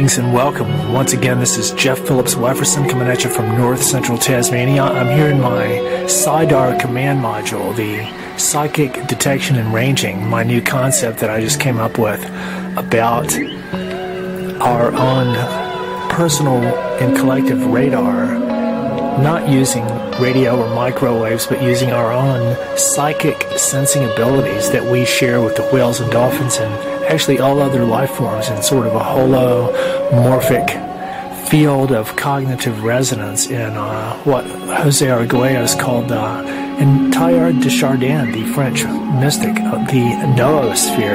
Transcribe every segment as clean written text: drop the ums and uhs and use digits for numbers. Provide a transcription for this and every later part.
Greetings and welcome. Once again, this is Jeff Phillips Wefferson coming at you from north central Tasmania. I'm here in my SIDAR command module, the Psychic Detection and Ranging, my new concept that I just came up with about our own personal and collective radar, not using radio or microwaves, but using our own psychic sensing abilities that we share with the whales and dolphins and actually all other life forms in sort of a holomorphic field of cognitive resonance in what Jose Arguelles called in Teilhard de Chardin, the French mystic, the noosphere,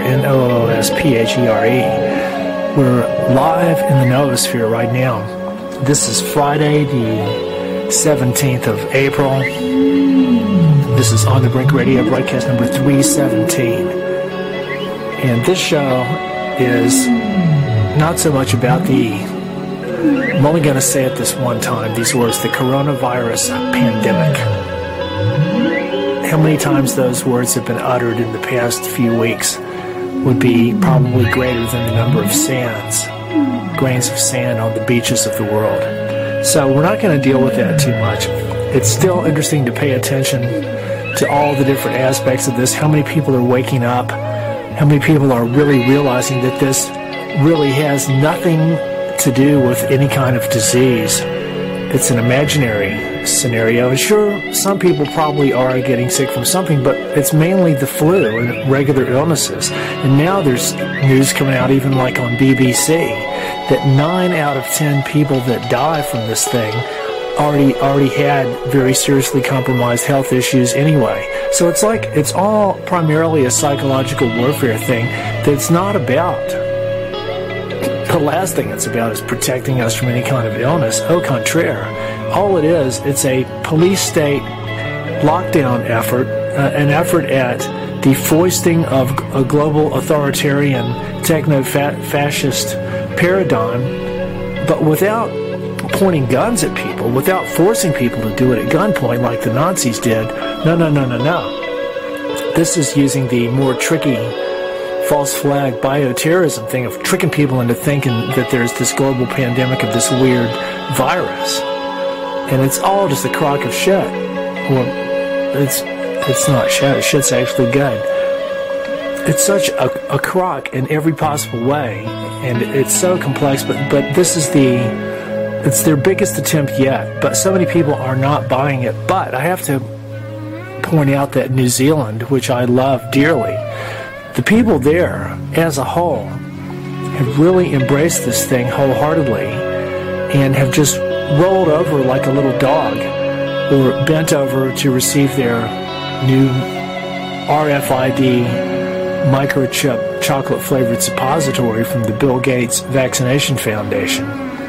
Noosphere. We're live in the noosphere right now. This is Friday, the 17th of April. This is On the Brink Radio, broadcast number 317. And this show is not so much about I'm only going to say it this one time, these words, the coronavirus pandemic. How many times those words have been uttered in the past few weeks would be probably greater than the number of grains of sand on the beaches of the world. So we're not going to deal with that too much. It's still interesting to pay attention to all the different aspects of this, how many people are waking up, how many people are really realizing that this really has nothing to do with any kind of disease. It's an imaginary scenario. And sure, some people probably are getting sick from something, but it's mainly the flu and regular illnesses. And now there's news coming out, even like on BBC, that 9 out of 10 people that die from this thing already had very seriously compromised health issues anyway. So it's like it's all primarily a psychological warfare thing that's not about. The last thing it's about is protecting us from any kind of illness. Au contraire. All it is, it's a police state lockdown effort, an effort at the foisting of a global authoritarian techno-fascist paradigm, but without pointing guns at people, without forcing people to do it at gunpoint like the Nazis did. No. This is using the more tricky false flag bioterrorism thing of tricking people into thinking that there's this global pandemic of this weird virus. And it's all just a crock of shit. Well, it's not shit. Shit's actually good. It's such a crock in every possible way, and it's so complex, but this is it's their biggest attempt yet, but so many people are not buying it. But I have to point out that New Zealand, which I love dearly, the people there as a whole have really embraced this thing wholeheartedly and have just rolled over like a little dog or bent over to receive their new RFID microchip chocolate-flavored suppository from the Bill Gates Vaccination Foundation,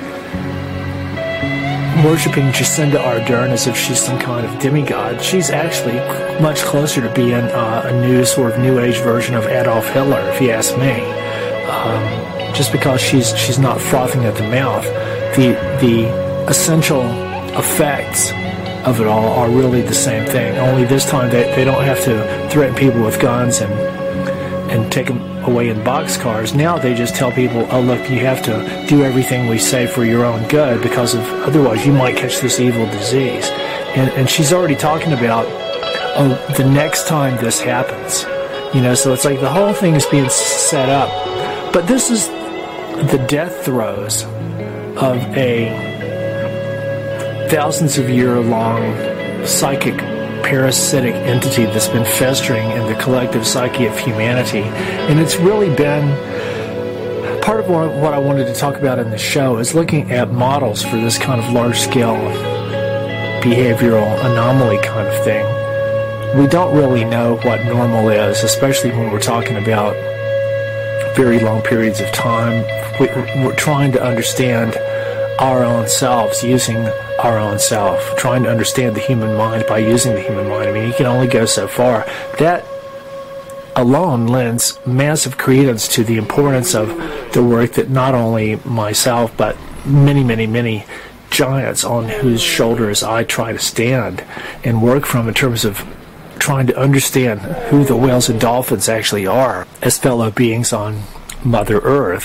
worshipping Jacinda Ardern as if she's some kind of demigod. She's actually much closer to being a new sort of new age version of Adolf Hitler, if you ask me. Just because she's not frothing at the mouth, the essential effects of it all are really the same thing. Only this time they don't have to threaten people with guns and take them away in boxcars. Now they just tell people, oh look, you have to do everything we say for your own good, because otherwise you might catch this evil disease. And she's already talking about, oh, the next time this happens. So it's like the whole thing is being set up. But this is the death throes of a thousands of year long psychic parasitic entity that's been festering in the collective psyche of humanity. And it's really been part of what I wanted to talk about in the show is looking at models for this kind of large-scale behavioral anomaly kind of thing. We don't really know what normal is, especially when we're talking about very long periods of time. We're trying to understand our own selves using our own self, trying to understand the human mind by using the human mind. I mean, you can only go so far. That alone lends massive credence to the importance of the work that not only myself, but many, many, many giants on whose shoulders I try to stand and work from in terms of trying to understand who the whales and dolphins actually are as fellow beings on Mother Earth,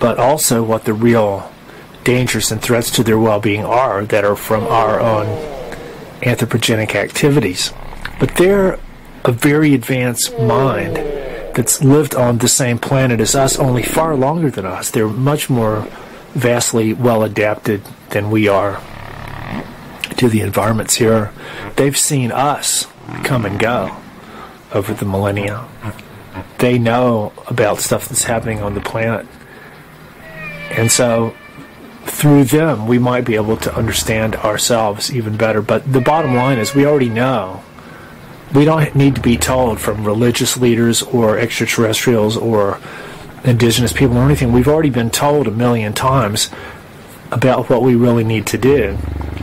but also what the real dangers and threats to their well-being are that are from our own anthropogenic activities. But they're a very advanced mind that's lived on the same planet as us, only far longer than us. They're much more vastly well adapted than we are to the environments here. They've seen us come and go over the millennia. They know about stuff that's happening on the planet. And so through them, we might be able to understand ourselves even better. But the bottom line is we already know. We don't need to be told from religious leaders or extraterrestrials or indigenous people or anything. We've already been told a million times about what we really need to do.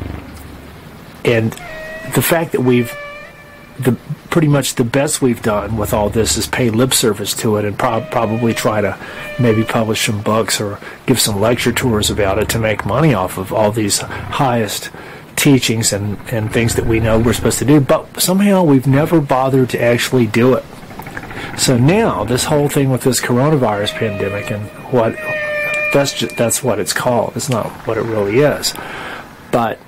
And the fact that pretty much the best we've done with all this is pay lip service to it and probably try to maybe publish some books or give some lecture tours about it to make money off of all these highest teachings and things that we know we're supposed to do. But somehow we've never bothered to actually do it. So now this whole thing with this coronavirus pandemic and that's what it's called. It's not what it really is. But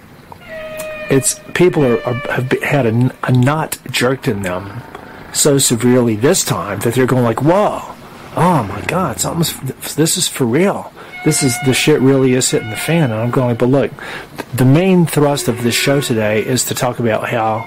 people have had a knot jerked in them so severely this time that they're going like, whoa, oh my God, this is for real. The shit really is hitting the fan. And I'm going, but look, the main thrust of this show today is to talk about how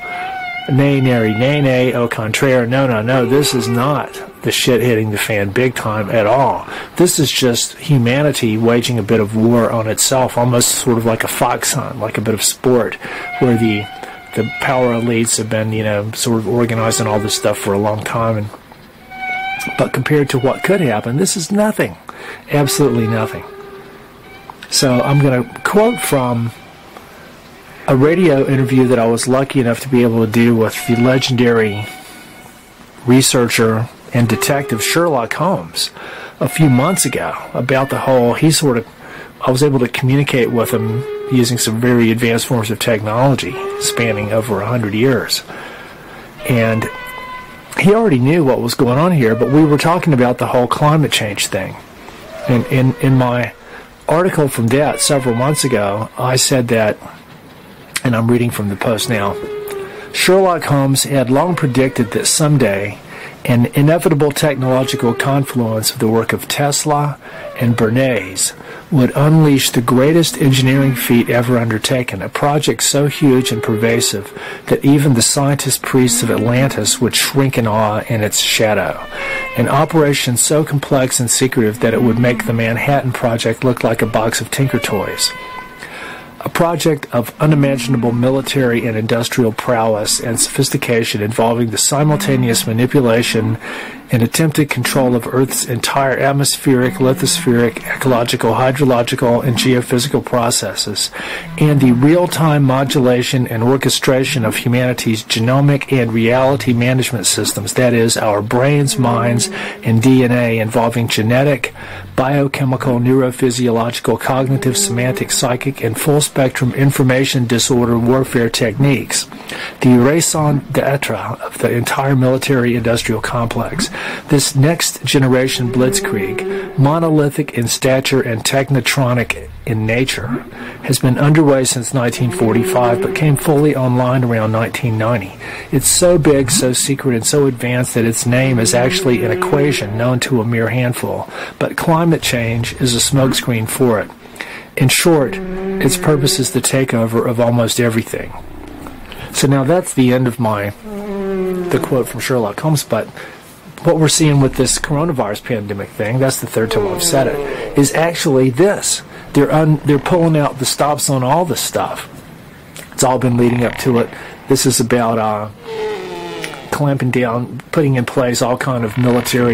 nay, au contraire, no, this is not the shit hitting the fan big time at all. This is just humanity waging a bit of war on itself, almost sort of like a fox hunt, like a bit of sport, where the power elites have been, sort of organizing all this stuff for a long time. But compared to what could happen, this is nothing. Absolutely nothing. So I'm going to quote from a radio interview that I was lucky enough to be able to do with the legendary researcher and detective Sherlock Holmes a few months ago about the whole, I was able to communicate with him using some very advanced forms of technology spanning over 100 years. And he already knew what was going on here, but we were talking about the whole climate change thing. And in my article from that several months ago, I said that, and I'm reading from the Post now, Sherlock Holmes had long predicted that someday an inevitable technological confluence of the work of Tesla and Bernays would unleash the greatest engineering feat ever undertaken, a project so huge and pervasive that even the scientist priests of Atlantis would shrink in awe in its shadow, an operation so complex and secretive that it would make the Manhattan Project look like a box of Tinker Toys. A project of unimaginable military and industrial prowess and sophistication involving the simultaneous manipulation and attempted control of Earth's entire atmospheric, lithospheric, ecological, hydrological, and geophysical processes, and the real-time modulation and orchestration of humanity's genomic and reality management systems, that is, our brains, minds, and DNA involving genetic, biochemical, neurophysiological, cognitive, semantic, psychic, and full-spectrum information disorder warfare techniques, the raison d'etre of the entire military-industrial complex. This next-generation blitzkrieg, monolithic in stature and technotronic in nature, has been underway since 1945, but came fully online around 1990. It's so big, so secret, and so advanced that its name is actually an equation known to a mere handful, but climate change is a smokescreen for it. In short, its purpose is the takeover of almost everything. So now that's the end of the quote from Sherlock Holmes, but what we're seeing with this coronavirus pandemic thing, that's the third time I've said it, is actually this. They're pulling out the stops on all this stuff. It's all been leading up to it. This is about clamping down, putting in place all kind of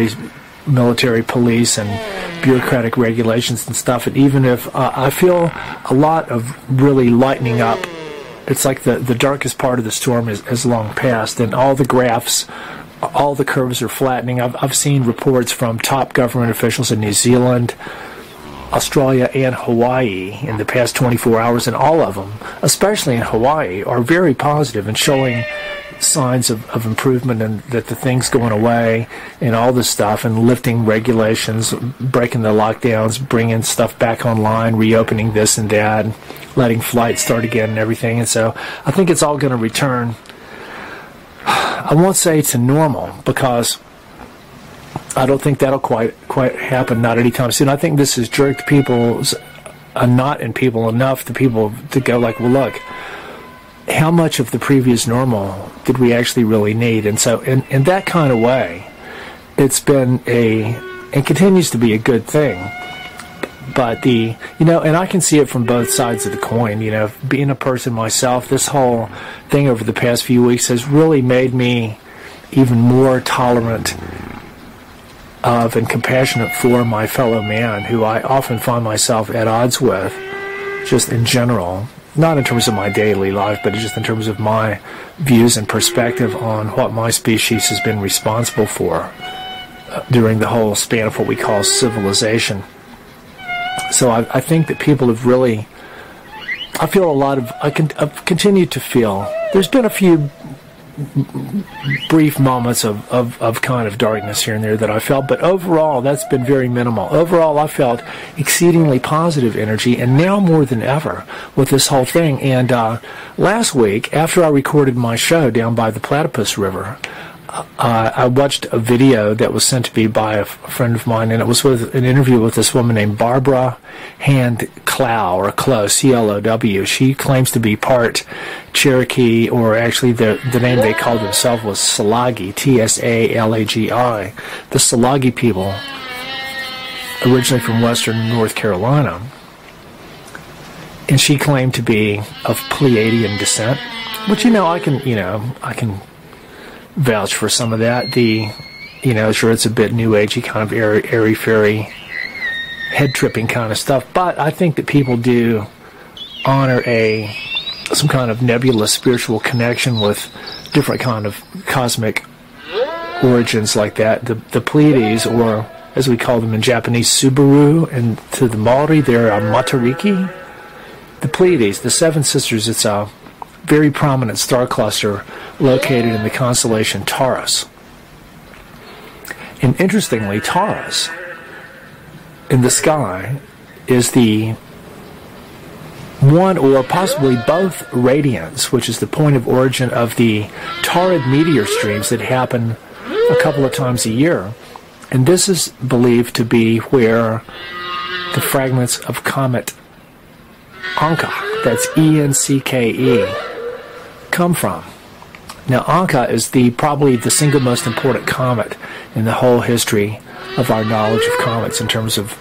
military police and bureaucratic regulations and stuff. And even if I feel a lot of really lightening up, it's like the darkest part of the storm has long passed, and all the graphs, all the curves are flattening. I've seen reports from top government officials in New Zealand, Australia, and Hawaii in the past 24 hours, and all of them, especially in Hawaii, are very positive and showing signs of improvement, and that the thing's going away and all this stuff, and lifting regulations, breaking the lockdowns, bringing stuff back online, reopening this and that, and letting flights start again and everything. And so I think it's all going to return, I won't say to normal, because I don't think that'll quite happen, not anytime soon. I think this has jerked people's a knot in people enough to people to go like, well, look, how much of the previous normal did we actually really need? And so in that kind of way, it's been and continues to be a good thing. But and I can see it from both sides of the coin. Being a person myself, this whole thing over the past few weeks has really made me even more tolerant of and compassionate for my fellow man, who I often find myself at odds with, just in general. Not in terms of my daily life, but just in terms of my views and perspective on what my species has been responsible for during the whole span of what we call civilization. So I think that people have really, I've continued to feel, there's been a few brief moments of kind of darkness here and there that I felt, but overall that's been very minimal. Overall I felt exceedingly positive energy, and now more than ever with this whole thing. And last week, after I recorded my show down by the Platypus River, I watched a video that was sent to me by a friend of mine, and it was with an interview with this woman named Barbara Hand Clow, or Clow, C-L-O-W. She claims to be part Cherokee, or actually the name they called themselves was Tsalagi, T-S-A-L-A-G-I. The Tsalagi people, originally from western North Carolina. And she claimed to be of Pleiadian descent, which, I can vouch for some of that. Sure, it's a bit new agey, kind of airy-fairy, head-tripping kind of stuff, but I think that people do honor some kind of nebulous spiritual connection with different kind of cosmic origins like that. The Pleiades, or as we call them in Japanese, Subaru, and to the Maori, they're Matariki. The Pleiades, the Seven Sisters, it's a very prominent star cluster located in the constellation Taurus. And interestingly, Taurus in the sky is the one or possibly both radiants, which is the point of origin of the Taurid meteor streams that happen a couple of times a year. And this is believed to be where the fragments of comet Anka, that's E-N-C-K-E, come from. Now, Anka is probably the single most important comet in the whole history of our knowledge of comets, in terms of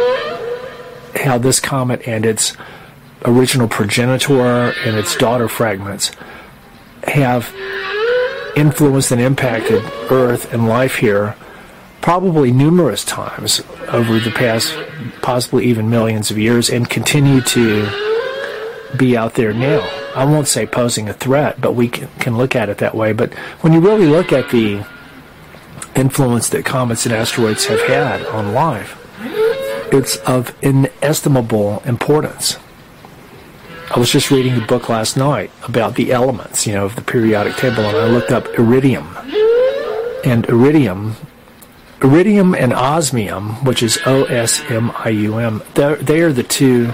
how this comet and its original progenitor and its daughter fragments have influenced and impacted Earth and life here probably numerous times over the past possibly even millions of years, and continue to be out there now. I won't say posing a threat, but we can look at it that way. But when you really look at the influence that comets and asteroids have had on life, it's of inestimable importance. I was just reading a book last night about the elements, of the periodic table, and I looked up iridium. And iridium and osmium, which is O-S-M-I-U-M, they are the two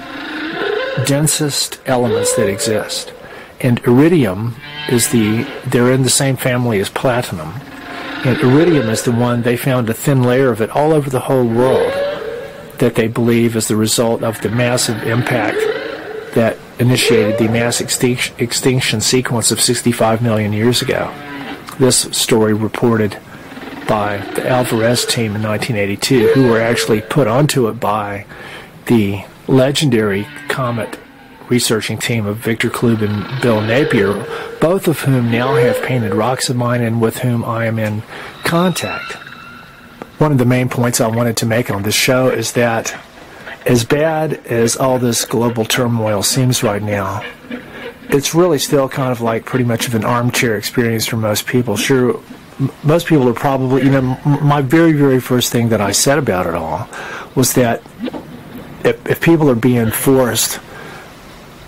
densest elements that exist. And iridium they're in the same family as platinum. And iridium is the one, they found a thin layer of it all over the whole world that they believe is the result of the massive impact that initiated the mass extinction sequence of 65 million years ago. This story reported by the Alvarez team in 1982, who were actually put onto it by the legendary comet researching team of Victor Klube and Bill Napier, both of whom now have painted rocks of mine and with whom I am in contact. One of the main points I wanted to make on this show is that as bad as all this global turmoil seems right now, it's really still kind of like pretty much of an armchair experience for most people. Sure, most people are probably, my very, very first thing that I said about it all was that if people are being forced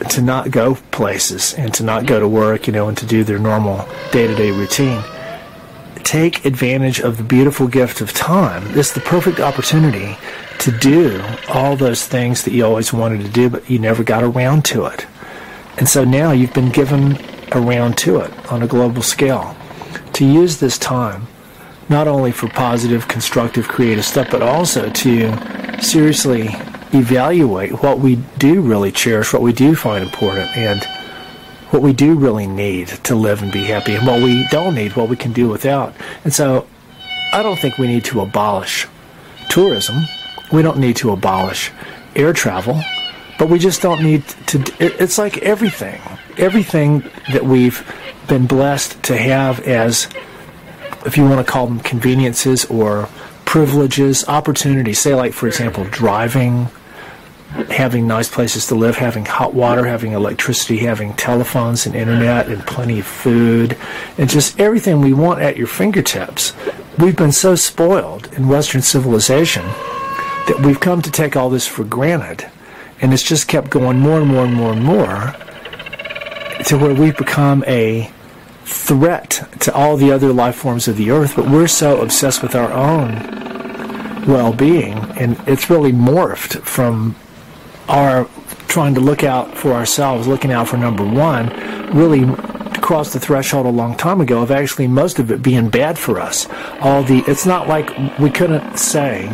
to not go places and to not go to work, and to do their normal day-to-day routine. Take advantage of the beautiful gift of time. It's the perfect opportunity to do all those things that you always wanted to do, but you never got around to it. And so now you've been given around to it on a global scale. To use this time, not only for positive, constructive, creative stuff, but also to seriously evaluate what we do really cherish, what we do find important, and what we do really need to live and be happy, and what we don't need, what we can do without. And so I don't think we need to abolish tourism. We don't need to abolish air travel, but we just don't need to. It's like everything that we've been blessed to have as, if you want to call them conveniences or privileges, opportunities, say like, for example, driving, having nice places to live, having hot water, having electricity, having telephones and internet and plenty of food, and just everything we want at your fingertips. We've been so spoiled in Western civilization that we've come to take all this for granted, and it's just kept going more and more and more and more to where we've become a threat to all the other life forms of the earth, but we're so obsessed with our own well-being, and it's really morphed from our trying to look out for ourselves, looking out for number one, really crossed the threshold a long time ago of actually most of it being bad for us. It's not like we couldn't say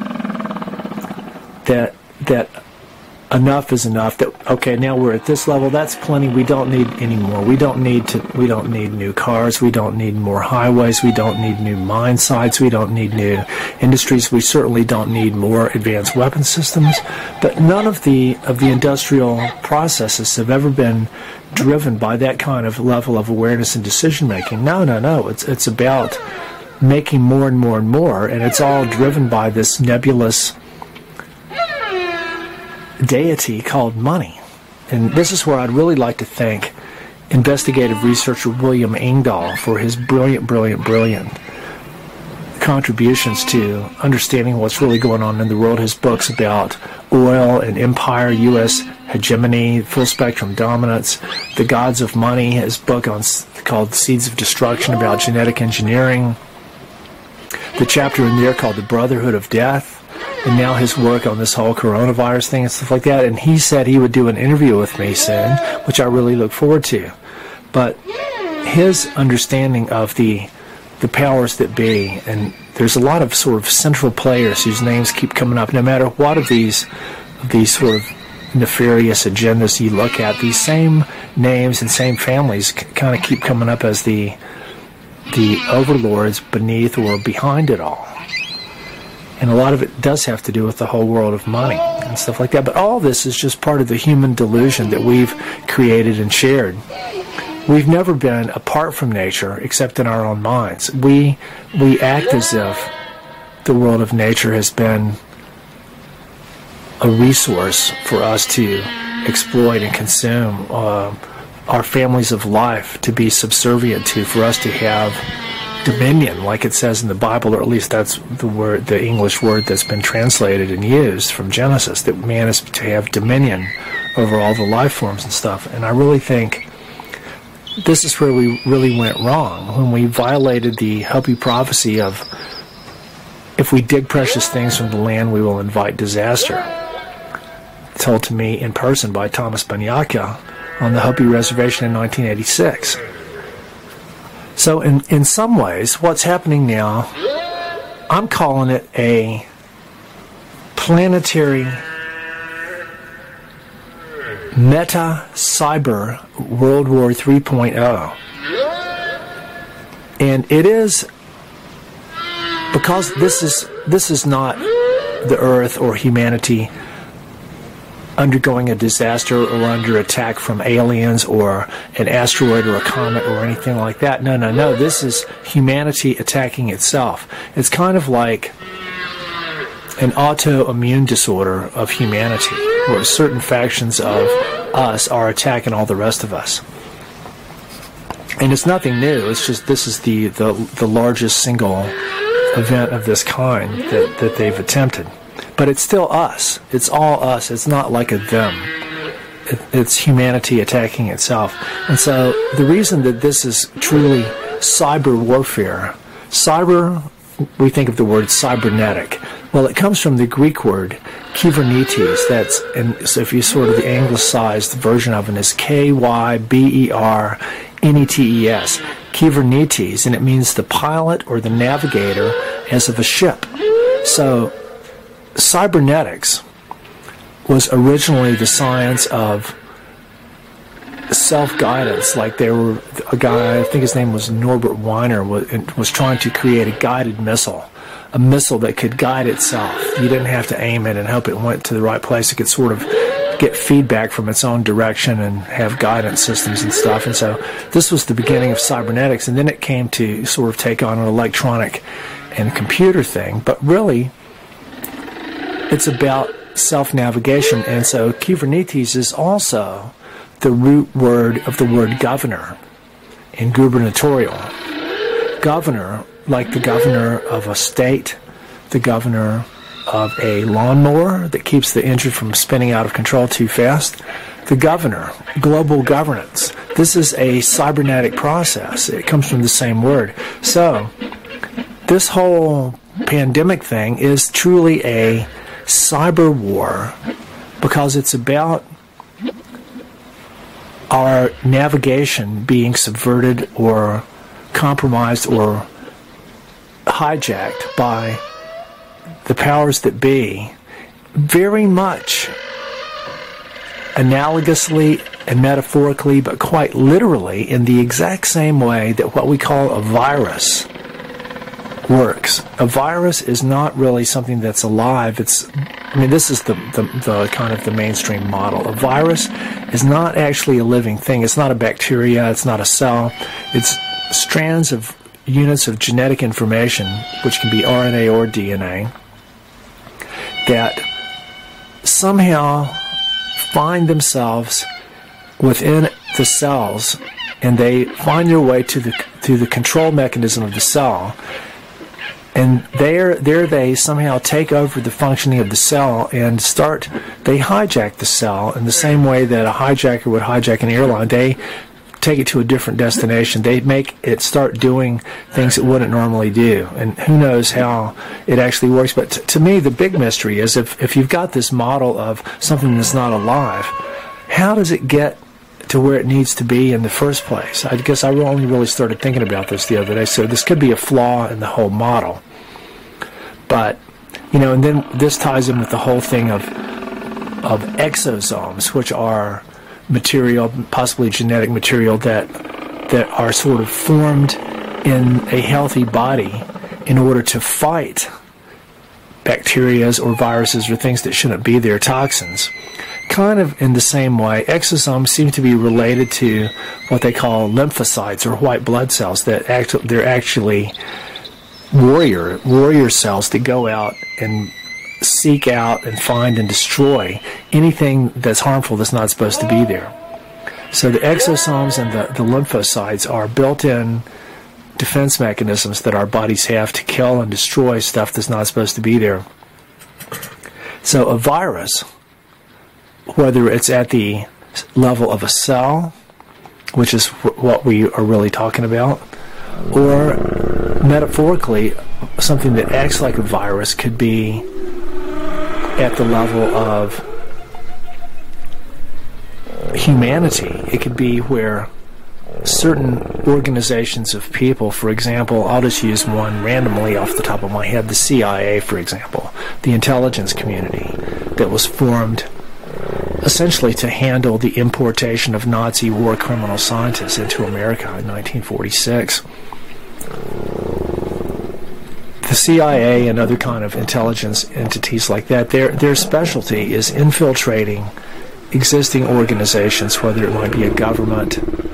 that enough is enough, that okay, now we're at this level, that's plenty, we don't need any more. We don't need new cars, we don't need more highways, we don't need new mine sites, we don't need new industries, we certainly don't need more advanced weapon systems. But none of the industrial processes have ever been driven by that kind of level of awareness and decision making. No. It's about making more and more and more, and it's all driven by this nebulous deity called money. And this is where I'd really like to thank investigative researcher William Engdahl for his brilliant contributions to understanding what's really going on in the world. His books about oil and empire, U.S. hegemony, full spectrum dominance, The Gods of Money, his book called Seeds of Destruction about genetic engineering, the chapter in there called The Brotherhood of Death, and now his work on this whole coronavirus thing and stuff like that. And he said he would do an interview with me soon, which I really look forward to. But his understanding of the powers that be, and there's a lot of sort of central players whose names keep coming up, no matter what of these sort of nefarious agendas you look at, these same names and same families kind of keep coming up as the overlords beneath or behind it all. And a lot of it does have to do with the whole world of money and stuff like that. But all this is just part of the human delusion that we've created and shared. We've never been apart from nature except in our own minds. We act as if the world of nature has been a resource for us to exploit and consume, our families of life to be subservient to, for us to have dominion, like it says in the Bible, or at least that's the English word that's been translated and used from Genesis, that man is to have dominion over all the life forms and stuff. And I really think this is where we really went wrong, when we violated the Hopi prophecy of, if we dig precious things from the land, we will invite disaster. Told to me in person by Thomas Banyaka on the Hopi Reservation in 1986. So in some ways, what's happening now, I'm calling it a planetary meta-cyber World War 3.0. And it is, because this is not the Earth or humanity undergoing a disaster or under attack from aliens or an asteroid or a comet or anything like that. No. This is humanity attacking itself. It's kind of like an autoimmune disorder of humanity, where certain factions of us are attacking all the rest of us. And it's nothing new. It's just this is the largest single event of this kind that they've attempted. But it's still us. It's all us. It's not like a them. it's humanity attacking itself. And so the reason that this is truly cyber warfare, we think of the word cybernetic. Well, it comes from the Greek word kybernetes. So if you sort of the anglicized version of it is Kybernetes, kybernetes, and it means the pilot or the navigator as of a ship. So cybernetics was originally the science of self-guidance. Like there were a guy, I think his name was Norbert Wiener, was trying to create a guided missile, a missile that could guide itself. You didn't have to aim it and hope it went to the right place. It could sort of get feedback from its own direction and have guidance systems and stuff. And so this was the beginning of cybernetics, and then it came to sort of take on an electronic and computer thing. But really, it's about self-navigation. And so kybernetes is also the root word of the word governor in gubernatorial. Governor, like the governor of a state, the governor of a lawnmower that keeps the engine from spinning out of control too fast. The governor, global governance. This is a cybernetic process. It comes from the same word. So, this whole pandemic thing is truly a cyber war because it's about our navigation being subverted or compromised or hijacked by the powers that be, very much analogously and metaphorically, but quite literally in the exact same way that what we call a virus works. A virus is not really something that's alive. This is the kind of the mainstream model. A virus is not actually a living thing. It's not a bacteria. It's not a cell. It's strands of units of genetic information, which can be RNA or DNA, that somehow find themselves within the cells, and they find their way to the control mechanism of the cell, and there they somehow take over the functioning of the cell and they hijack the cell in the same way that a hijacker would hijack an airline. They take it to a different destination. They make it start doing things it wouldn't normally do. And who knows how it actually works. But to me, the big mystery is if you've got this model of something that's not alive, how does it get to where it needs to be in the first place? I guess I only really started thinking about this the other day. So this could be a flaw in the whole model. But, and then this ties in with the whole thing of exosomes, which are material, possibly genetic material that are sort of formed in a healthy body in order to fight bacteria or viruses or things that shouldn't be there, toxins. Kind of in the same way, exosomes seem to be related to what they call lymphocytes or white blood cells. They're actually warrior cells that go out and seek out and find and destroy anything that's harmful that's not supposed to be there. So the exosomes and the lymphocytes are built-in defense mechanisms that our bodies have to kill and destroy stuff that's not supposed to be there. So a virus, whether it's at the level of a cell, which is what we are really talking about, or metaphorically, something that acts like a virus could be at the level of humanity. It could be where certain organizations of people, for example, I'll just use one randomly off the top of my head, the CIA, for example, the intelligence community that was formed essentially to handle the importation of Nazi war criminal scientists into America in 1946. The CIA and other kind of intelligence entities like that, their specialty is infiltrating existing organizations, whether it might be a government,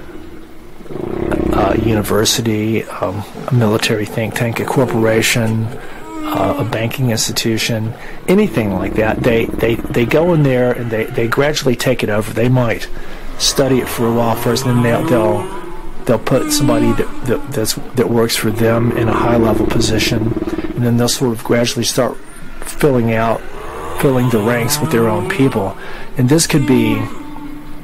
a university, a military think tank, a corporation, a banking institution, anything like that. They go in there and they gradually take it over. They might study it for a while first, and then they'll put somebody that works for them in a high level position, and then they'll sort of gradually start filling the ranks with their own people. And this could be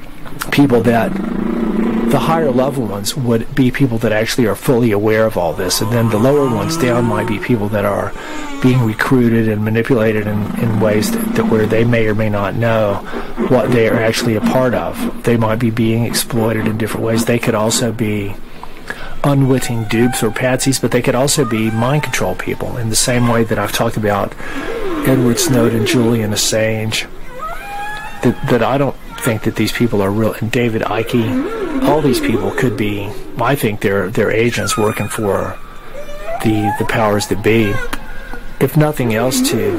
people that the higher level ones would be people that actually are fully aware of all this, and then the lower ones down might be people that are being recruited and manipulated in ways that where they may or may not know what they are actually a part of. They might be being exploited in different ways. They could also be unwitting dupes or patsies, but they could also be mind control people in the same way that I've talked about Edward Snowden, Julian Assange, that I don't think that these people are real, and David Icke. All these people could be, I think they're agents working for the powers that be, if nothing else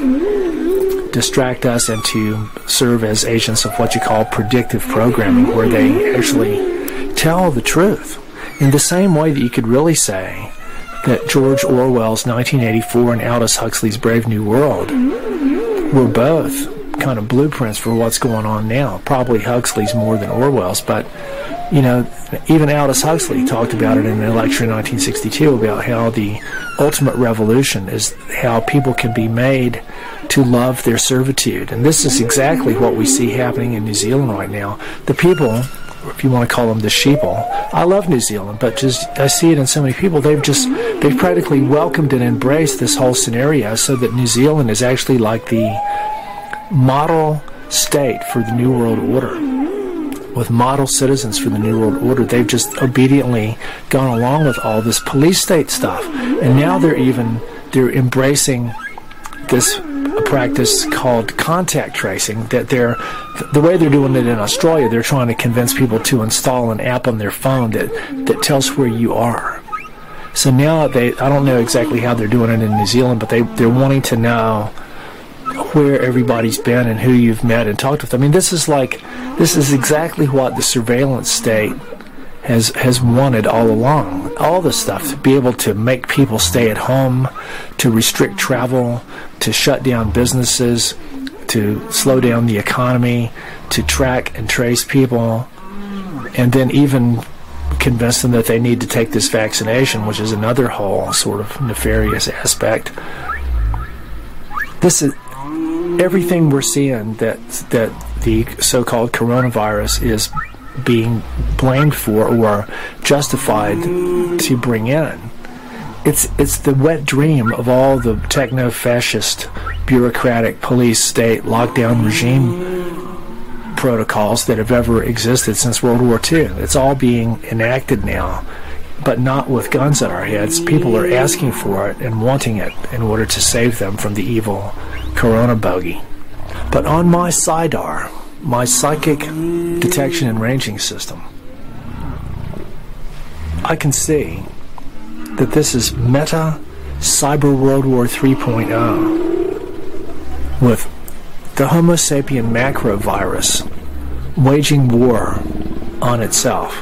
to distract us and to serve as agents of what you call predictive programming, where they actually tell the truth. In the same way that you could really say that George Orwell's 1984 and Aldous Huxley's Brave New World were both kind of blueprints for what's going on now. Probably Huxley's more than Orwell's, but you know, even Aldous Huxley talked about it in an lecture in 1962 about how the ultimate revolution is how people can be made to love their servitude. And this is exactly what we see happening in New Zealand right now. The people, if you want to call them the sheeple, I love New Zealand, but just I see it in so many people. They've practically welcomed and embraced this whole scenario, so that New Zealand is actually like the model state for the New World Order, with model citizens for the New World Order. They've just obediently gone along with all this police state stuff, and now they're embracing this practice called contact tracing. That the way they're doing it in Australia, they're trying to convince people to install an app on their phone that tells where you are. So now I don't know exactly how they're doing it in New Zealand, but they're wanting to know where everybody's been and who you've met and talked with. I mean, this is exactly what the surveillance state has wanted all along. All this stuff, to be able to make people stay at home, to restrict travel, to shut down businesses, to slow down the economy, to track and trace people, and then even convince them that they need to take this vaccination, which is another whole sort of nefarious aspect. This is everything we're seeing that the so-called coronavirus is being blamed for or justified to bring in. It's the wet dream of all the techno-fascist, bureaucratic, police state, lockdown regime protocols that have ever existed since World War II. It's all being enacted now, but not with guns at our heads. People are asking for it and wanting it in order to save them from the evil corona bogey. But on my SIDAR, my psychic detection and ranging system, I can see that this is Meta Cyber World War 3.0, with the Homo sapien macro virus waging war on itself.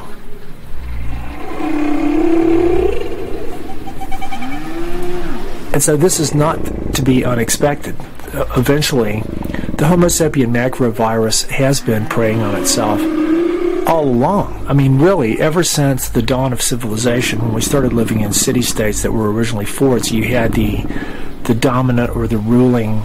And so this is not to be unexpected. Eventually, the Homo sapien macro virus has been preying on itself all along. I mean, really, ever since the dawn of civilization, when we started living in city-states that were originally forts, you had the dominant or the ruling.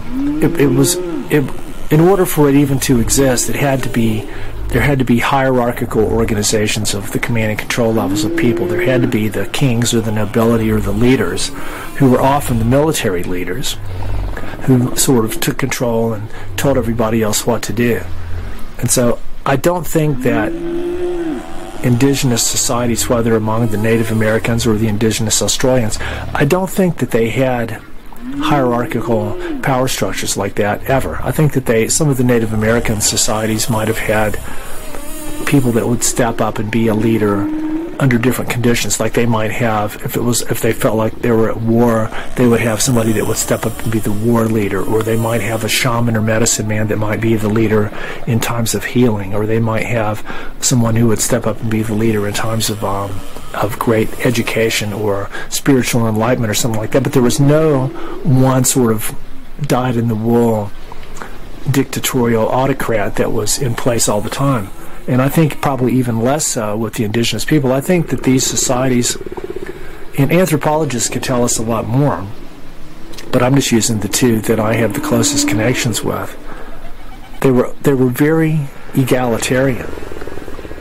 In order for it even to exist, there had to be hierarchical organizations of the command and control levels of people. There had to be the kings or the nobility or the leaders, who were often the military leaders, who sort of took control and told everybody else what to do. And so I don't think that indigenous societies, whether among the Native Americans or the indigenous Australians, I don't think that they had hierarchical power structures like that ever. I think that some of the Native American societies might have had people that would step up and be a leader under different conditions. Like they might have, if they felt like they were at war, they would have somebody that would step up and be the war leader, or they might have a shaman or medicine man that might be the leader in times of healing, or they might have someone who would step up and be the leader in times of great education or spiritual enlightenment or something like that. But there was no one sort of dyed-in-the-wool dictatorial autocrat that was in place all the time. And I think probably even less so with the indigenous people. I think that these societies, and anthropologists could tell us a lot more, but I'm just using the two that I have the closest connections with. They were very egalitarian.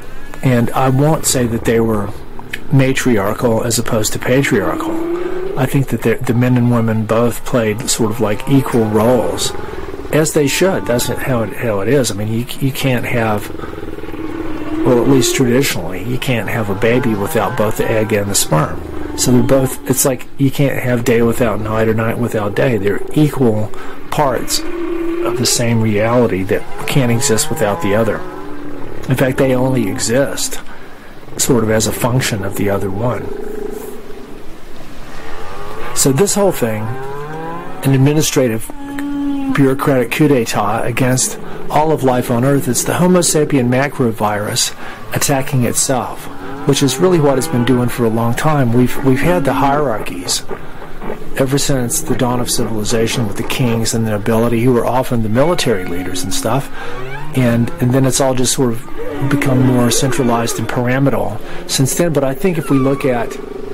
And I won't say that they were matriarchal as opposed to patriarchal. I think that the men and women both played sort of like equal roles, as they should. That's how it is. I mean, you can't have, well, at least traditionally, you can't have a baby without both the egg and the sperm. So they're both, it's like you can't have day without night or night without day. They're equal parts of the same reality that can't exist without the other. In fact, they only exist sort of as a function of the other one. So this whole thing, an administrative bureaucratic coup d'etat against all of life on Earth, it's the Homo sapien macrovirus attacking itself, which is really what it's been doing for a long time. We've had the hierarchies ever since the dawn of civilization with the kings and the nobility, who were often the military leaders and stuff, and then it's all just sort of become more centralized and pyramidal since then. But I think if we look at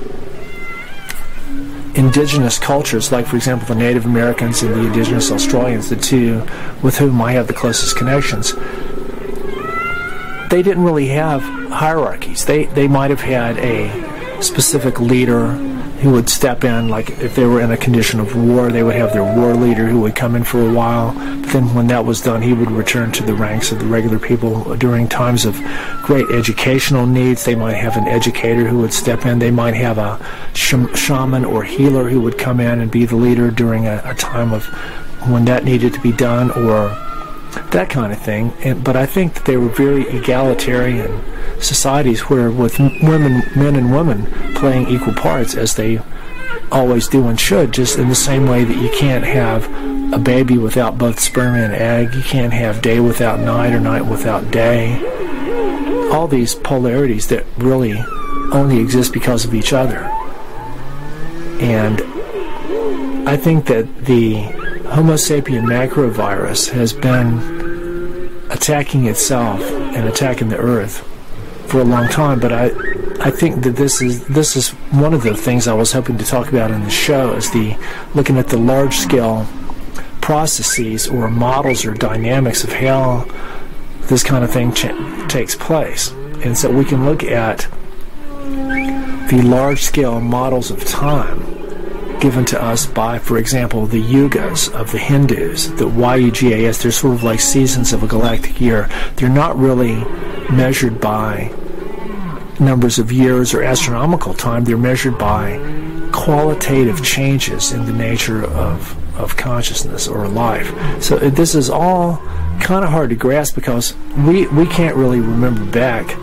indigenous cultures, like for example the Native Americans and the indigenous Australians, the two with whom I have the closest connections, they didn't really have hierarchies. They might have had a specific leader who would step in, like if they were in a condition of war, they would have their war leader who would come in for a while. But then when that was done, he would return to the ranks of the regular people. During times of great educational needs, they might have an educator who would step in. They might have a shaman or healer who would come in and be the leader during a time of when that needed to be done, or that kind of thing. But I think that they were very egalitarian societies, where with men and women playing equal parts, as they always do and should, just in the same way that you can't have a baby without both sperm and egg, you can't have day without night or night without day. All these polarities that really only exist because of each other. And I think that the Homo sapien macrovirus has been attacking itself and attacking the Earth for a long time, but I think that this is one of the things I was hoping to talk about in the show, is looking at the large scale processes or models or dynamics of how this kind of thing takes place. And so we can look at the large scale models of time given to us by, for example, the yugas of the Hindus, the YUGAS. They're sort of like seasons of a galactic year. They're not really measured by numbers of years or astronomical time. They're measured by qualitative changes in the nature of consciousness or life. So this is all kind of hard to grasp, because we can't really remember back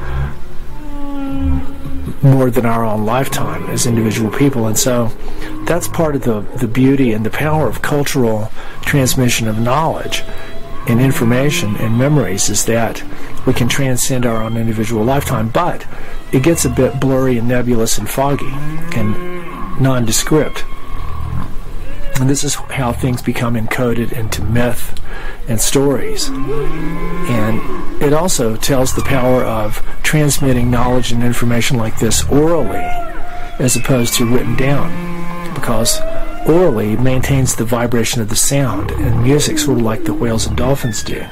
more than our own lifetime as individual people. And so that's part of the beauty and the power of cultural transmission of knowledge and information and memories, is that we can transcend our own individual lifetime. But it gets a bit blurry and nebulous and foggy and nondescript. And this is how things become encoded into myth and stories. And it also tells the power of transmitting knowledge and information like this orally as opposed to written down, because orally maintains the vibration of the sound and music, sort of like the whales and dolphins do.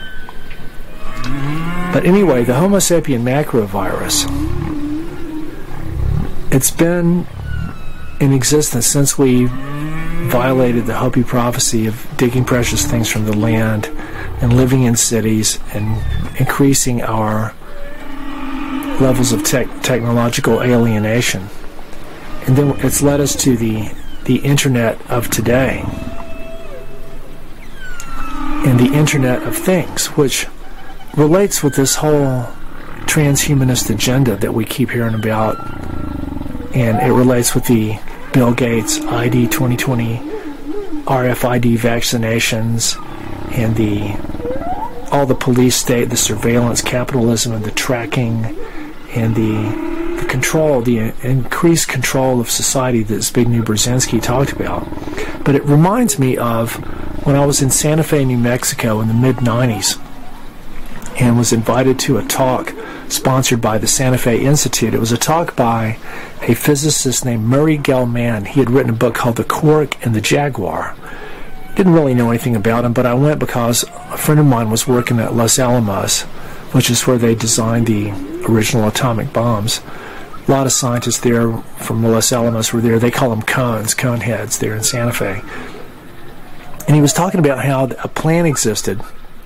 But anyway, the Homo sapien macrovirus, it's been in existence since we violated the Hopi prophecy of digging precious things from the land and living in cities and increasing our levels of technological alienation. And then it's led us to the internet of today and the internet of things, which relates with this whole transhumanist agenda that we keep hearing about. And it relates with the Bill Gates ID 2020 RFID vaccinations and all the police state, the surveillance capitalism, and the tracking and the control, the increased control of society that Zbigniew Brzezinski talked about. But it reminds me of when I was in Santa Fe, New Mexico in the mid-90s and was invited to a talk sponsored by the Santa Fe Institute. It was a talk by a physicist named Murray Gell-Mann. He had written a book called The Quark and the Jaguar. Didn't really know anything about him, but I went because a friend of mine was working at Los Alamos which is where they designed the original atomic bombs. A lot of scientists there from Los Alamos were there. They call them cone heads there in Santa Fe. And he was talking about how a plan existed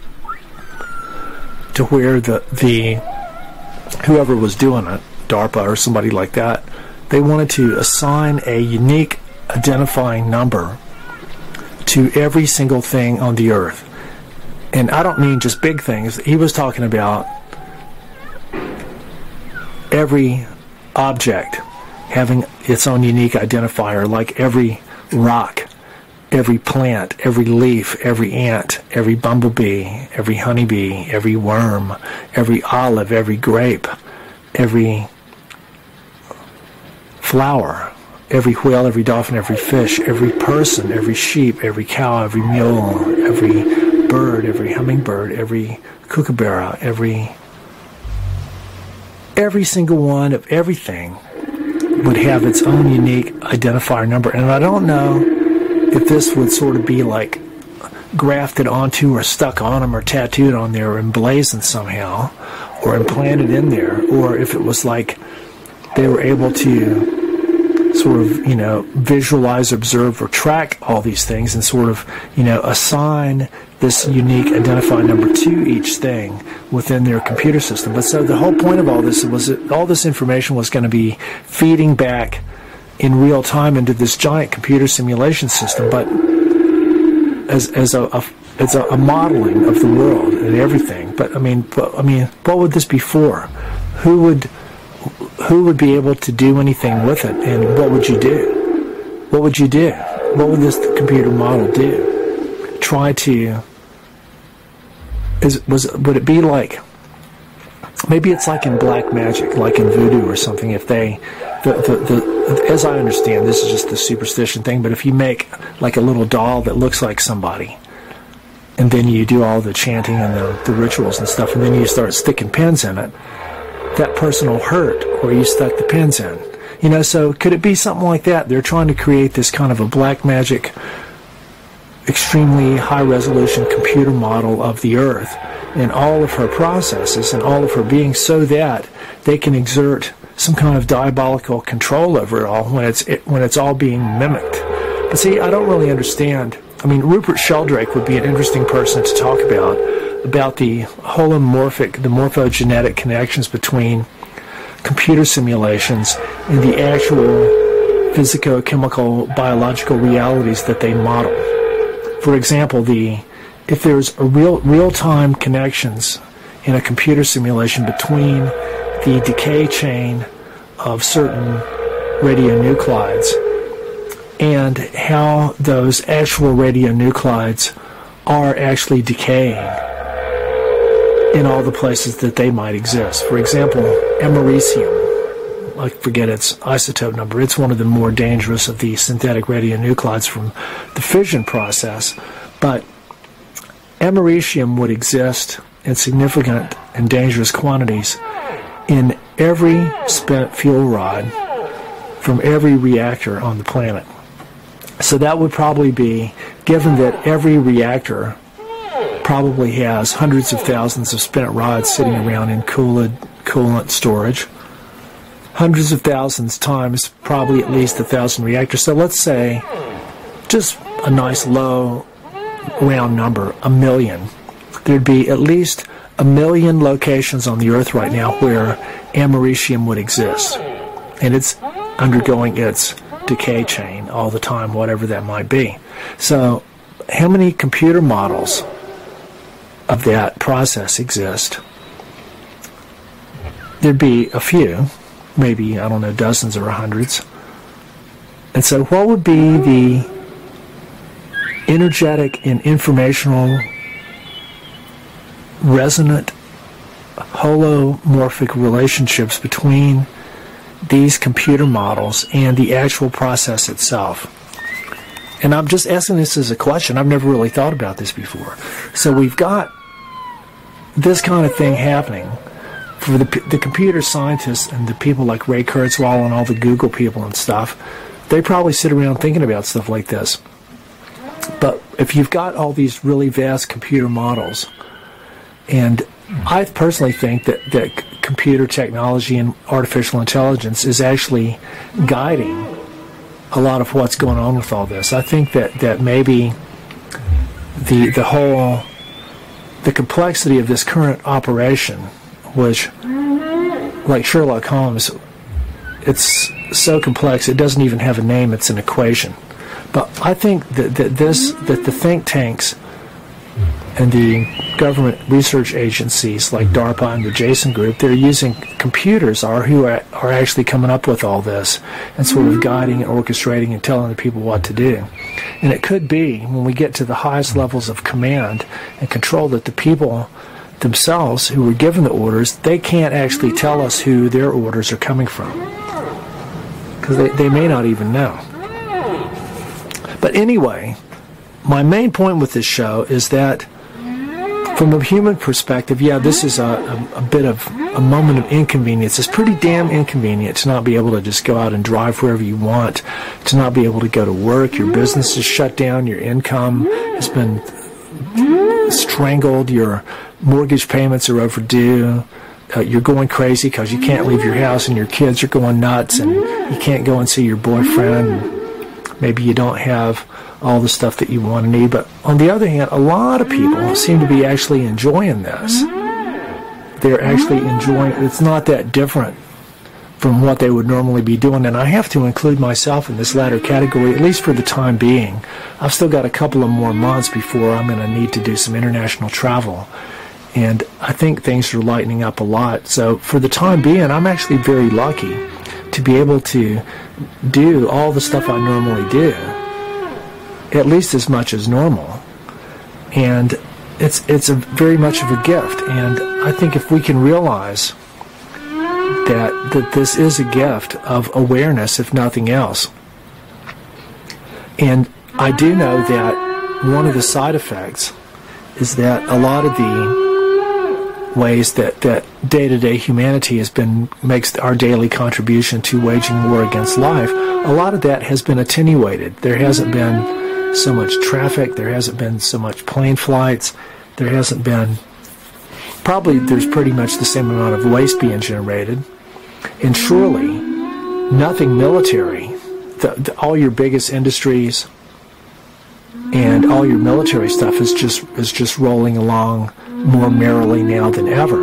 to where the whoever was doing it, DARPA or somebody like that, they wanted to assign a unique identifying number to every single thing on the Earth. And I don't mean just big things. He was talking about every object having its own unique identifier, like every rock, every plant, every leaf, every ant, every bumblebee, every honeybee, every worm, every olive, every grape, every flower, every whale, every dolphin, every fish, every person, every sheep, every cow, every mule, every bird, every hummingbird, every kookaburra, every single one of everything would have its own unique identifier number. And I don't know if this would sort of be like grafted onto or stuck on them or tattooed on there or emblazoned somehow or implanted in there, or if it was like they were able to sort of, visualize, observe, or track all these things and sort of, assign this unique identifying number to each thing within their computer system. But so the whole point of all this was that all this information was going to be feeding back in real time into this giant computer simulation system, but as a modeling of the world and everything. But I mean, what would this be for? Who would be able to do anything with it, and what would you do? What would you do? What would this computer model do? Try to would it be like, maybe it's like in black magic, like in voodoo or something, if they as I understand, this is just the superstition thing, but if you make like a little doll that looks like somebody, and then you do all the chanting and the rituals and stuff, and then you start sticking pins in it, that person will hurt where you stuck the pins in. So could it be something like that? They're trying to create this kind of a black magic, extremely high-resolution computer model of the Earth and all of her processes and all of her being, so that they can exert some kind of diabolical control over it all when it's all being mimicked. But see, I don't really understand. I mean, Rupert Sheldrake would be an interesting person to talk about the holomorphic, the morphogenetic connections between computer simulations and the actual physico-chemical biological realities that they model. For example, if there's a real-time connections in a computer simulation between the decay chain of certain radionuclides and how those actual radionuclides are actually decaying in all the places that they might exist. For example, americium, I forget its isotope number, it's one of the more dangerous of the synthetic radionuclides from the fission process, but americium would exist in significant and dangerous quantities in every spent fuel rod from every reactor on the planet. So that would probably be, given that every reactor probably has hundreds of thousands of spent rods sitting around in coolant storage, hundreds of thousands times probably at least 1,000 reactors. So let's say, just a nice low round number, 1 million. There'd be at least 1 million locations on the Earth right now where americium would exist. And it's undergoing its decay chain all the time, whatever that might be. So how many computer models of that process exist? There'd be a few, maybe, I don't know, dozens or hundreds. And so what would be the energetic and informational resonant holomorphic relationships between these computer models and the actual process itself? And I'm just asking this as a question. I've never really thought about this before. So we've got this kind of thing happening for the computer scientists and the people like Ray Kurzweil and all the Google people and stuff. They probably sit around thinking about stuff like this. But if you've got all these really vast computer models, and I personally think that computer technology and artificial intelligence is actually guiding a lot of what's going on with all this. I think that maybe the complexity of this current operation, which, like Sherlock Holmes, it's so complex it doesn't even have a name, it's an equation. But I think that the think tanks and the government research agencies like DARPA and the Jason Group, they're using computers who are actually coming up with all this and sort of guiding and orchestrating and telling the people what to do. And it could be, when we get to the highest levels of command and control, that the people themselves who were given the orders, they can't actually tell us who their orders are coming from, because they may not even know. But anyway, my main point with this show is that from a human perspective, yeah, this is a bit of a moment of inconvenience. It's pretty damn inconvenient to not be able to just go out and drive wherever you want, to not be able to go to work. Your business is shut down. Your income has been strangled. Your mortgage payments are overdue. You're going crazy because you can't leave your house, and your kids are going nuts, and you can't go and see your boyfriend. Maybe you don't have all the stuff that you want to need. But on the other hand, a lot of people seem to be actually enjoying this. They're actually enjoying it. It's not that different from what they would normally be doing. And I have to include myself in this latter category, at least for the time being. I've still got a couple of more months before I'm going to need to do some international travel. And I think things are lightening up a lot. So for the time being, I'm actually very lucky to be able to do all the stuff I normally do, at least as much as normal. And it's a very much of a gift. And I think if we can realize that this is a gift of awareness, if nothing else. And I do know that one of the side effects is that a lot of the ways that day-to-day humanity makes our daily contribution to waging war against life, a lot of that has been attenuated. There hasn't been so much traffic, there hasn't been so much plane flights, there's pretty much the same amount of waste being generated, and surely nothing military, all your biggest industries and all your military stuff is just rolling along more merrily now than ever.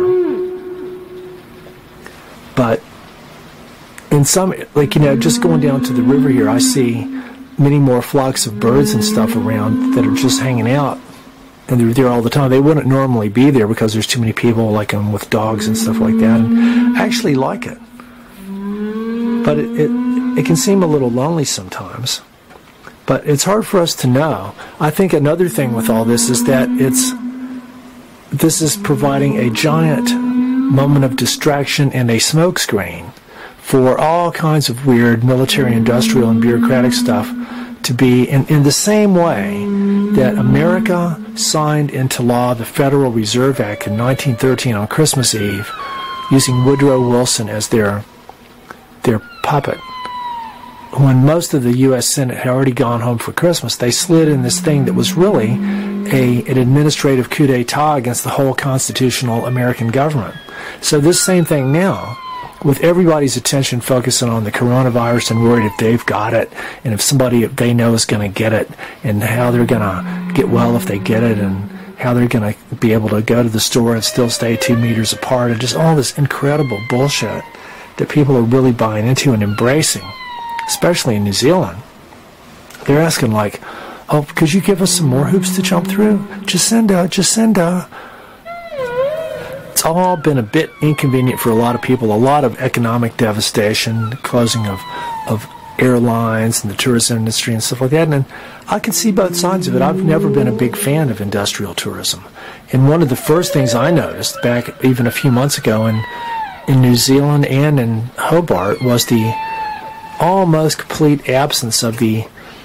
But in some, just going down to the river here, I see many more flocks of birds and stuff around that are just hanging out, and they're there all the time. They wouldn't normally be there because there's too many people with dogs and stuff like that, and I actually like it. But it can seem a little lonely sometimes. But it's hard for us to know. I think another thing with all this is that this is providing a giant moment of distraction and a smokescreen for all kinds of weird military, industrial, and bureaucratic stuff to be in the same way that America signed into law the Federal Reserve Act in 1913 on Christmas Eve, using Woodrow Wilson as their puppet. When most of the U.S. Senate had already gone home for Christmas, they slid in this thing that was really an administrative coup d'etat against the whole constitutional American government. So this same thing now, with everybody's attention focusing on the coronavirus and worried if they've got it, and if somebody they know is going to get it, and how they're going to get well if they get it, and how they're going to be able to go to the store and still stay 2 meters apart, and just all this incredible bullshit that people are really buying into and embracing, especially in New Zealand. They're asking oh, could you give us some more hoops to jump through? Jacinda. It's all been a bit inconvenient for a lot of people, a lot of economic devastation, closing of airlines and the tourism industry and stuff like that. And I can see both sides of it. I've never been a big fan of industrial tourism. And one of the first things I noticed back even a few months ago in New Zealand and in Hobart was the almost complete absence of the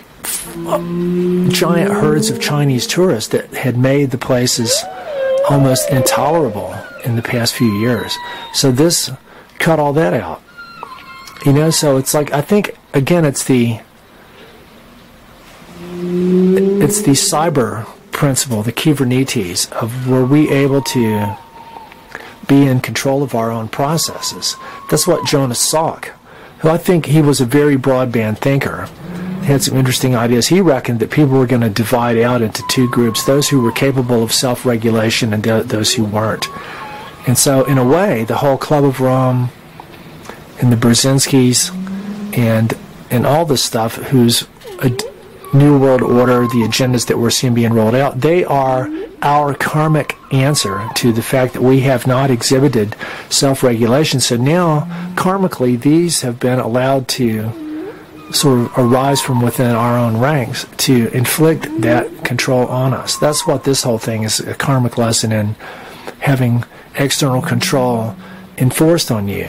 giant herds of Chinese tourists that had made the places almost intolerable in the past few years. So this cut all that out. So it's I think, again, it's the cyber principle, the Kybernetes, of were we able to be in control of our own processes. That's what Jonas Salk, who I think he was a very broadband thinker, had some interesting ideas. He reckoned that people were going to divide out into two groups, those who were capable of self-regulation and those who weren't. And so, in a way, the whole Club of Rome and the Brzezinskis and all this stuff, whose New World Order, the agendas that we're seeing being rolled out, they are our karmic answer to the fact that we have not exhibited self-regulation. So now, karmically, these have been allowed to sort of arise from within our own ranks to inflict that control on us. That's what this whole thing is, a karmic lesson in having external control enforced on you.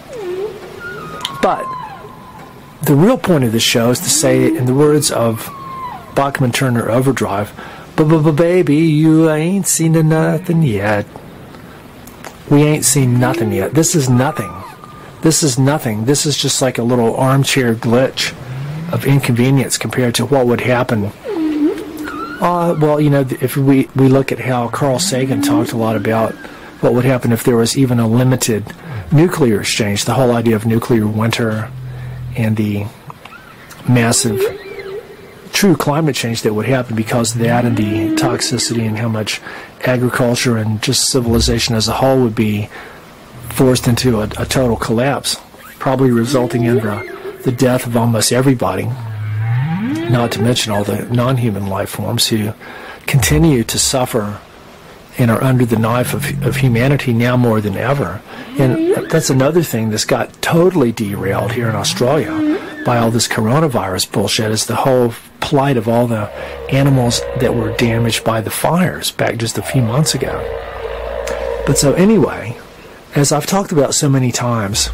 But the real point of this show is to say, in the words of Bachman Turner Overdrive, "Baby, you ain't seen nothing yet." We ain't seen nothing yet. This is nothing. This is nothing. This is just like a little armchair glitch of inconvenience compared to what would happen. Well, you know, if we look at how Carl Sagan talked a lot about what would happen if there was even a limited nuclear exchange, the whole idea of nuclear winter and the massive true climate change that would happen because of that, and the toxicity and how much agriculture and just civilization as a whole would be forced into a total collapse, probably resulting in the death of almost everybody, not to mention all the non-human life forms who continue to suffer and are under the knife of humanity now more than ever. And that's another thing that's got totally derailed here in Australia by all this coronavirus bullshit, is the whole plight of all the animals that were damaged by the fires back just a few months ago. But so anyway, as I've talked about so many times,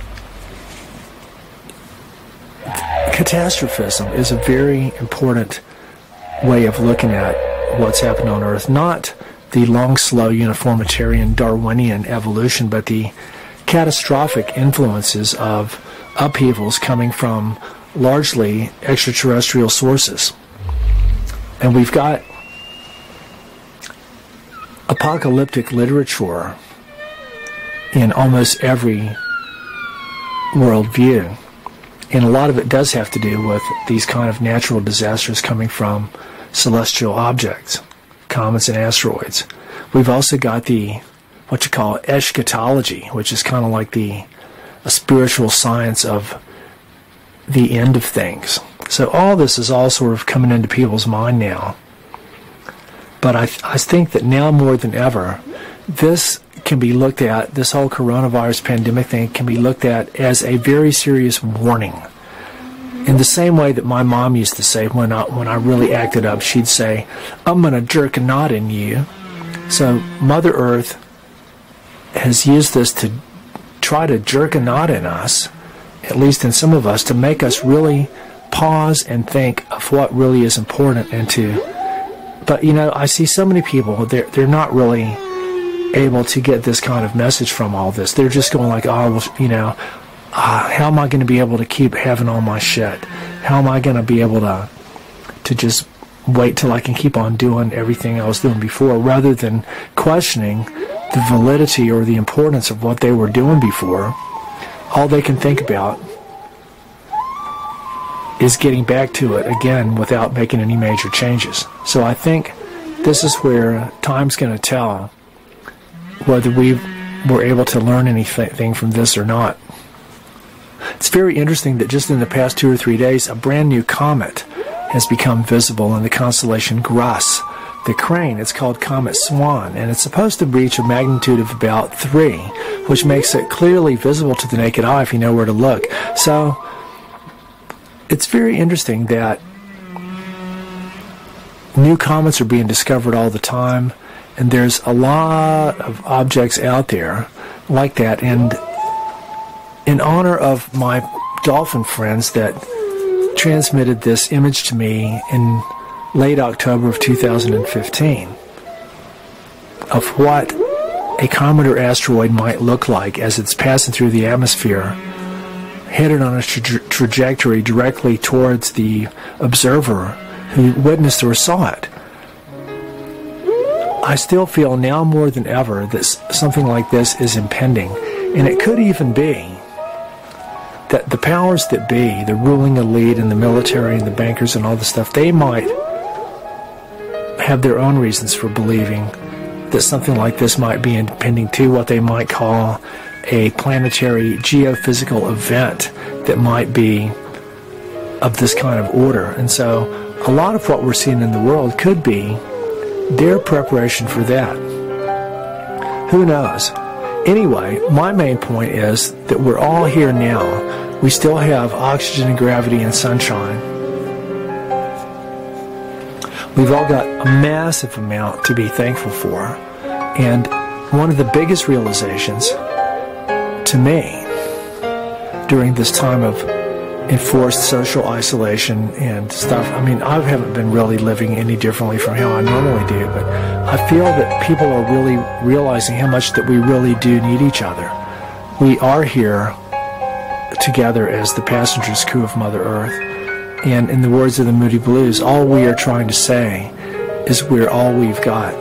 catastrophism is a very important way of looking at what's happened on Earth. Not the long, slow, uniformitarian Darwinian evolution, but the catastrophic influences of upheavals coming from largely extraterrestrial sources. And we've got apocalyptic literature in almost every worldview. And a lot of it does have to do with these kind of natural disasters coming from celestial objects, comets and asteroids. We've also got the, what you call eschatology, which is kind of like a spiritual science of the end of things. So all this is all sort of coming into people's mind now. But I think that now more than ever, this can be looked at, this whole coronavirus pandemic thing can be looked at as a very serious warning. In the same way that my mom used to say when I really acted up, she'd say, "I'm going to jerk a knot in you." So Mother Earth has used this to try to jerk a knot in us, at least in some of us, to make us really pause and think of what really is important but you know, I see so many people, they're not really able to get this kind of message from all this. They're just going like, oh, well, you know, how am I going to be able to keep having all my shit? How am I going to be able to just wait till I can keep on doing everything I was doing before, rather than questioning the validity or the importance of what they were doing before? All they can think about is getting back to it again without making any major changes. So I think this is where time's going to tell whether we were able to learn anything from this or not. It's very interesting that just in the past 2 or 3 days, a brand new comet has become visible in the constellation Grus, the Crane. It's called Comet Swan, and it's supposed to reach a magnitude of about 3, which makes it clearly visible to the naked eye if you know where to look. So it's very interesting that new comets are being discovered all the time, and there's a lot of objects out there like that. And in honor of my dolphin friends that transmitted this image to me in late October of 2015 of what a comet or asteroid might look like as it's passing through the atmosphere, headed on a trajectory directly towards the observer who witnessed or saw it. I still feel now more than ever that something like this is impending. And it could even be that the powers that be, the ruling elite and the military and the bankers and all this stuff, they might have their own reasons for believing that something like this might be impending too, what they might call a planetary geophysical event that might be of this kind of order. And so a lot of what we're seeing in the world could be their preparation for that. Who knows? Anyway, my main point is that we're all here now. We still have oxygen and gravity and sunshine. We've all got a massive amount to be thankful for. And one of the biggest realizations to me during this time of enforced social isolation and stuff, I mean, I haven't been really living any differently from how I normally do, but I feel that people are really realizing how much that we really do need each other. We are here together as the passengers crew of Mother Earth. And in the words of the Moody Blues, all we are trying to say is we're all we've got.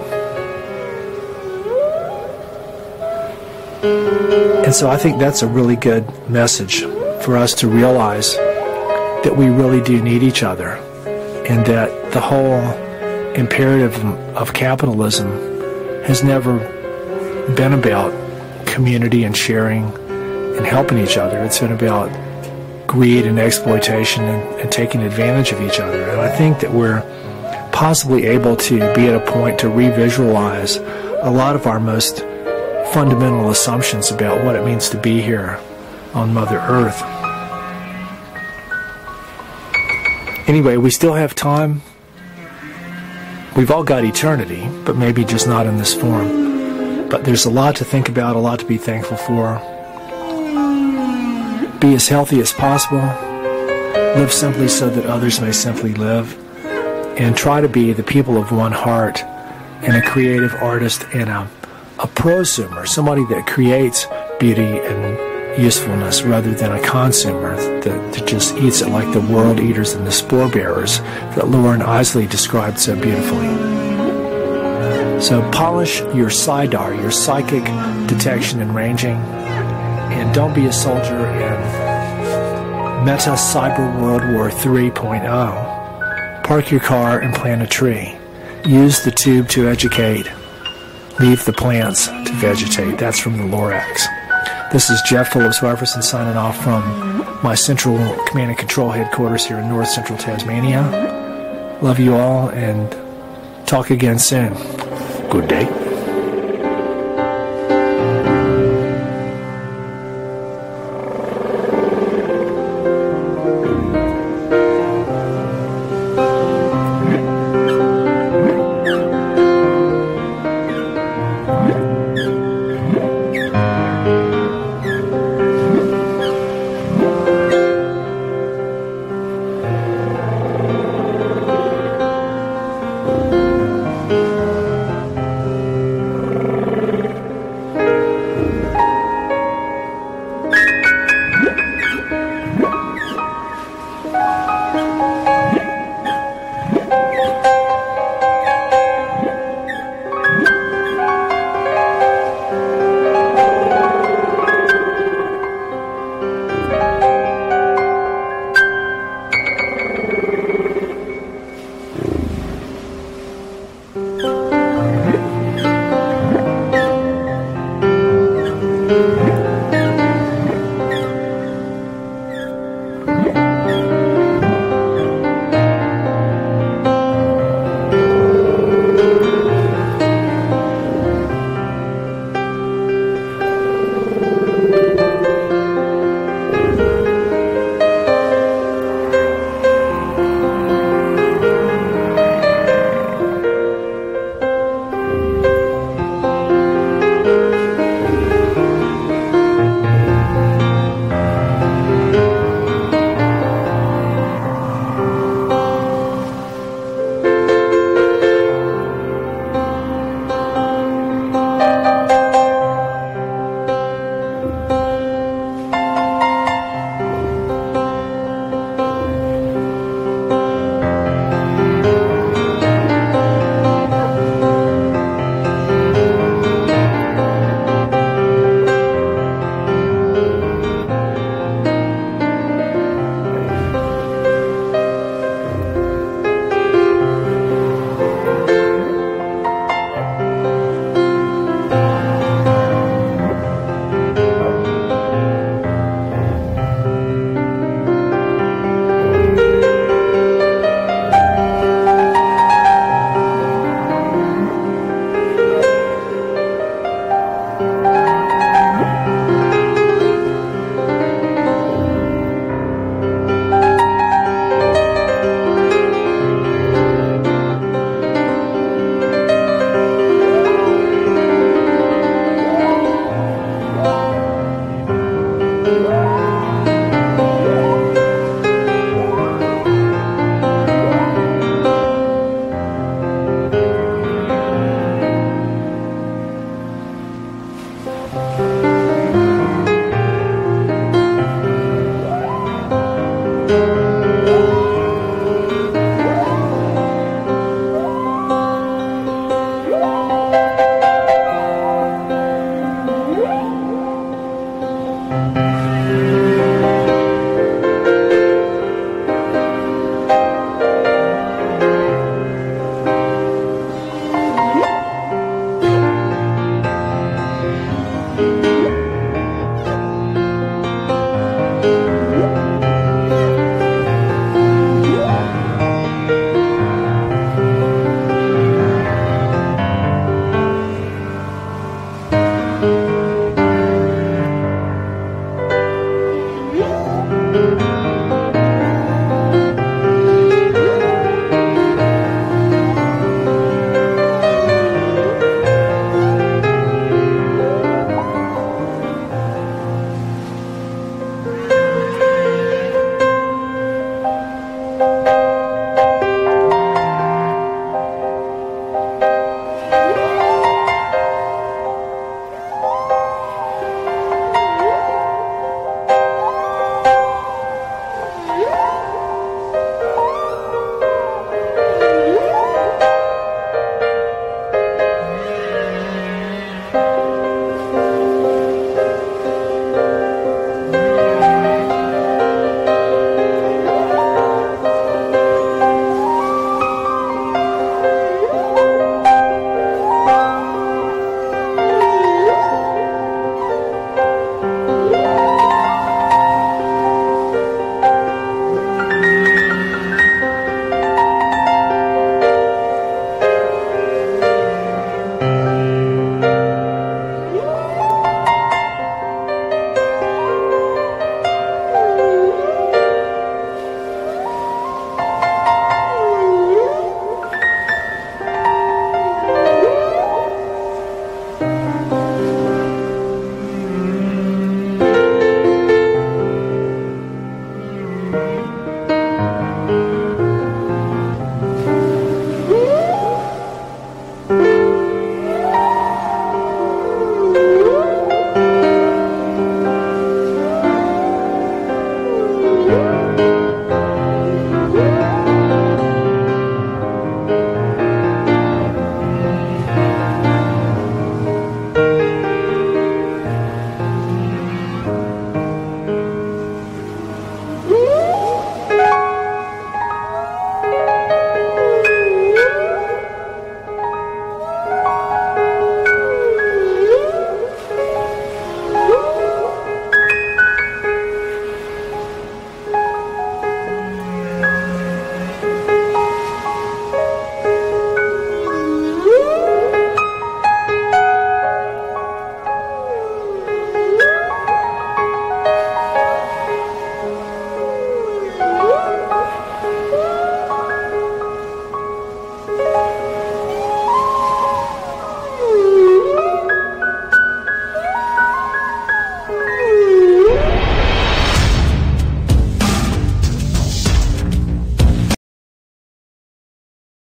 And so I think that's a really good message for us to realize that we really do need each other, and that the whole imperative of capitalism has never been about community and sharing and helping each other. It's been about greed and exploitation and taking advantage of each other. And I think that we're possibly able to be at a point to revisualize a lot of our most fundamental assumptions about what it means to be here on Mother Earth. Anyway, we still have time. We've all got eternity, but maybe just not in this form. But there's a lot to think about, a lot to be thankful for. Be as healthy as possible. Live simply so that others may simply live. And try to be the people of one heart and a creative artist and a prosumer, somebody that creates beauty and usefulness rather than a consumer that just eats it like the world eaters and the spore bearers that Lauren Isley described so beautifully. So polish your SIDAR, your psychic detection and ranging, and don't be a soldier in Meta Cyber World War 3.0. Park your car and plant a tree. Use the tube to educate. Leave the plants to vegetate. That's from the Lorax. This is Jeff Phillips-Jefferson signing off from my Central Command and Control headquarters here in North Central Tasmania. Love you all and talk again soon. Good day.